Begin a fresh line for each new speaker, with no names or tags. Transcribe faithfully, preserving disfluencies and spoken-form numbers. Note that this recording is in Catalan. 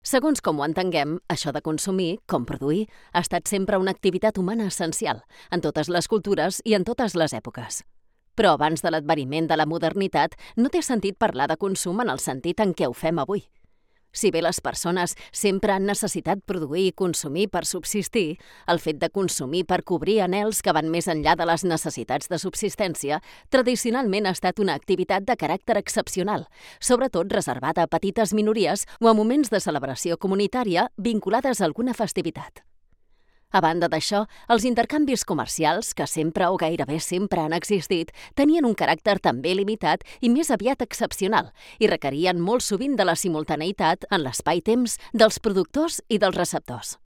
Segons com ho entenguem, això de consumir, com produir, ha estat sempre una activitat humana essencial, en totes les cultures i en totes les èpoques. Però abans de l'adveniment de la modernitat, no té sentit parlar de consum en el sentit en què ho fem avui. Si bé les persones sempre han necessitat produir i consumir per subsistir, el fet de consumir per cobrir anhels que van més enllà de les necessitats de subsistència tradicionalment ha estat una activitat de caràcter excepcional, sobretot reservada a petites minories o a moments de celebració comunitària vinculades a alguna festivitat. A banda d'això, els intercanvis comercials, que sempre o gairebé sempre han existit, tenien un caràcter també limitat i més aviat excepcional i requerien molt sovint de la simultaneïtat en l'espai-temps dels productors i dels receptors.